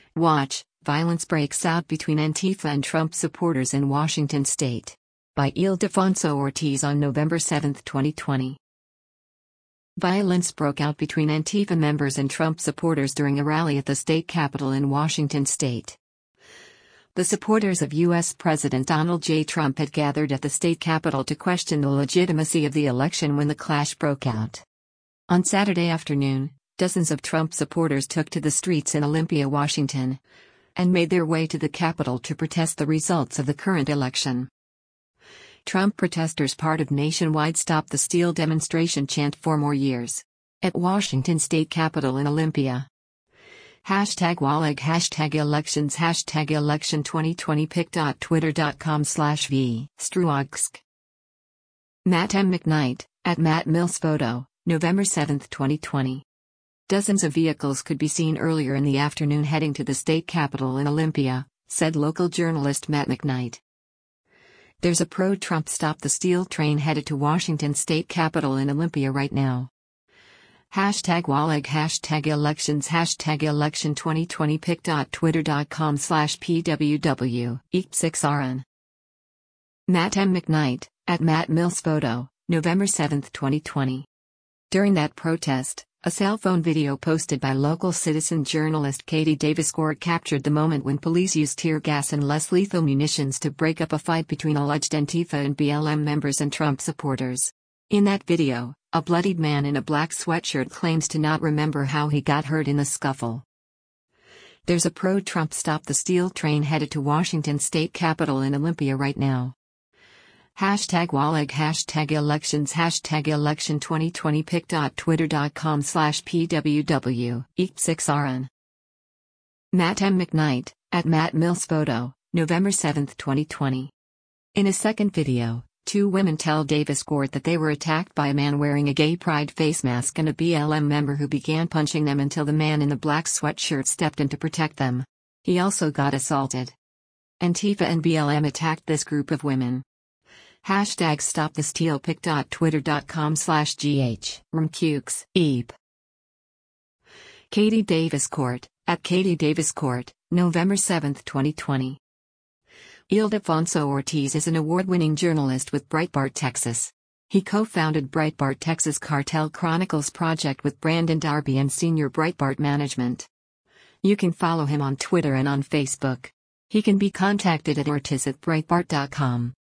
Watch, violence breaks out between Antifa and Trump supporters in Washington state. By Ildefonso Ortiz on November 7, 2020. Violence broke out between Antifa members and Trump supporters during a rally at the state capitol in Washington state. The supporters of U.S. President Donald J. Trump had gathered at the state capitol to question the legitimacy of the election when the clash broke out. On Saturday afternoon, dozens of Trump supporters took to the streets in Olympia, Washington, and made their way to the Capitol to protest the results of the current election. Trump protesters, part of nationwide Stop the Steal demonstration, chant 4 more years. At Washington State Capitol in Olympia. #WALEG #elections #election 2020 pic.twitter.com/v Struogsk. Matt M. McKnight, at Matt Mills Photo, November 7, 2020. Dozens of vehicles could be seen earlier in the afternoon heading to the state capitol in Olympia, said local journalist Matt McKnight. There's a pro-Trump Stop the Steal train headed to Washington state capitol in Olympia right now. #WALEG #elections #election 2020 pic.twitter.com/pww 6rn. Matt M. McKnight, at Matt Mills Photo, November 7, 2020. During that protest, a cell phone video posted by local citizen journalist Katie Davis Court captured the moment when police used tear gas and less lethal munitions to break up a fight between alleged Antifa and BLM members and Trump supporters. In that video, a bloodied man in a black sweatshirt claims to not remember how he got hurt in the scuffle. There's a pro-Trump Stop the Steal train headed to Washington state capitol in Olympia right now. #WALEG #elections #election 2020 pic.twitter.com/pww 6rn. Matt M. McKnight, at Matt Mills Photo, November 7, 2020. In a second video, 2 women tell Davis Court that they were attacked by a man wearing a gay pride face mask and a BLM member who began punching them until the man in the black sweatshirt stepped in to protect them. He also got assaulted. Antifa and BLM attacked this group of women. #Stop the Steal pic.twitter.com/gh Rumcukes, Eep. Katie Davis Court, at Katie Davis Court, November 7, 2020. Ildefonso Ortiz is an award-winning journalist with Breitbart Texas. He co-founded Breitbart Texas Cartel Chronicles project with Brandon Darby and senior Breitbart management. You can follow him on Twitter and on Facebook. He can be contacted at ortiz@breitbart.com.